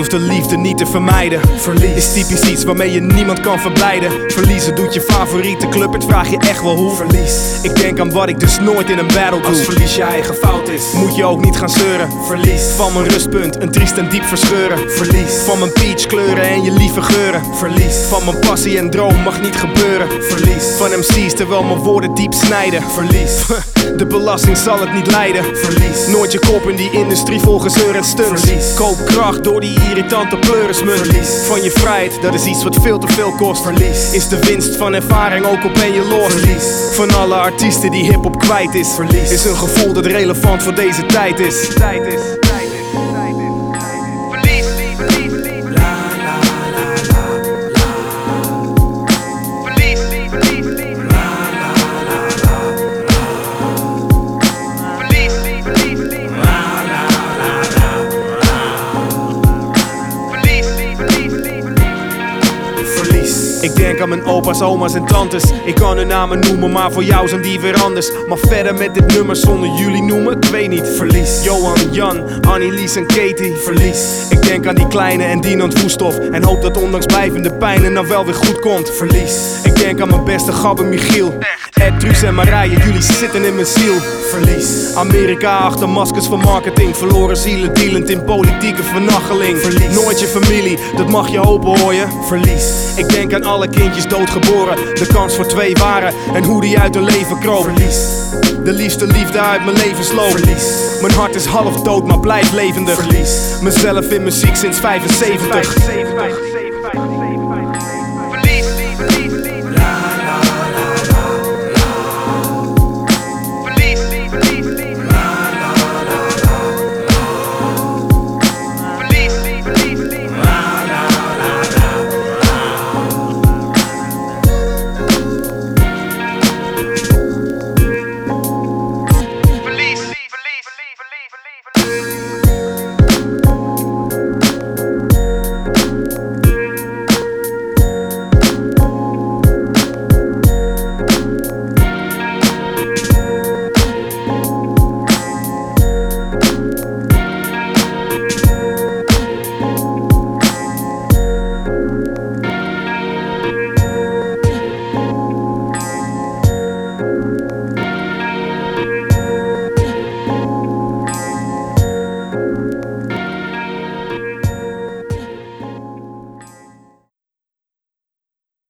de liefde niet te vermijden. Verlies is typisch iets waarmee je niemand kan verblijden. Verliezen doet je favoriete club, het vraag je echt wel hoe. Verlies, ik denk aan wat ik dus nooit in een battle doe. Als verlies je eigen fout is, moet je ook niet gaan zeuren. Verlies van mijn rustpunt, een triest en diep verscheuren. Verlies van mijn peach kleuren en je lieve geuren. Verlies van mijn passie en droom mag niet gebeuren. Verlies van MC's terwijl mijn woorden diep snijden. Verlies, de belasting zal het niet leiden. Verlies, nooit je kop in die industrie vol gezeur en stunts. Verlies, koop kracht door die irritante pleurismunt. Verlies van je vrijheid, dat is iets wat veel te veel kost. Verlies is de winst van ervaring, ook al ben je lost. Verlies van alle artiesten die hip-hop kwijt is. Verlies is een gevoel dat relevant voor deze tijd is. Ik denk aan mijn opa's, oma's en tantes. Ik kan hun namen noemen, maar voor jou zijn die weer anders. Maar verder met dit nummer zonder jullie noemen, ik weet niet. Verlies Johan, Jan, Annie, Lies en Katie. Verlies ik denk aan die kleine en Dinant Voesthof en hoop dat ondanks blijvende pijn het nou wel weer goed komt. Verlies ik denk aan mijn beste Gabbe Michiel, Ed, Truus en Marije, jullie zitten in mijn ziel. Verlies Amerika achter maskers van marketing, verloren zielen dealend in politieke vernachteling. Verlies nooit je familie, dat mag je hopen hoor je. Verlies ik denk aan alle kindjes doodgeboren, de kans voor 2 waren en hoe die uit hun leven kroop. Verlies de liefste liefde uit mijn leven sloop. Verlies mijn hart is half dood maar blijft levendig. Verlies mezelf in muziek sinds 75.